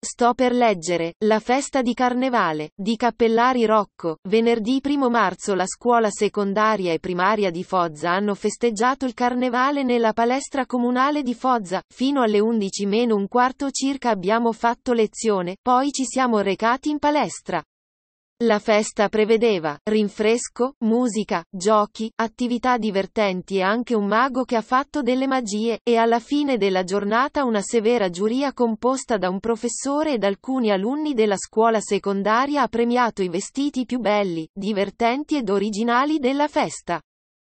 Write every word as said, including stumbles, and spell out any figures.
Sto per leggere La festa di Carnevale, di Cappellari Rocco. Venerdì primo marzo la scuola secondaria e primaria di Foggia hanno festeggiato il Carnevale nella palestra comunale di Foggia. Fino alle undici meno un quarto circa abbiamo fatto lezione, poi ci siamo recati in palestra. La festa prevedeva rinfresco, musica, giochi, attività divertenti e anche un mago che ha fatto delle magie, e alla fine della giornata una severa giuria composta da un professore ed alcuni alunni della scuola secondaria ha premiato i vestiti più belli, divertenti ed originali della festa.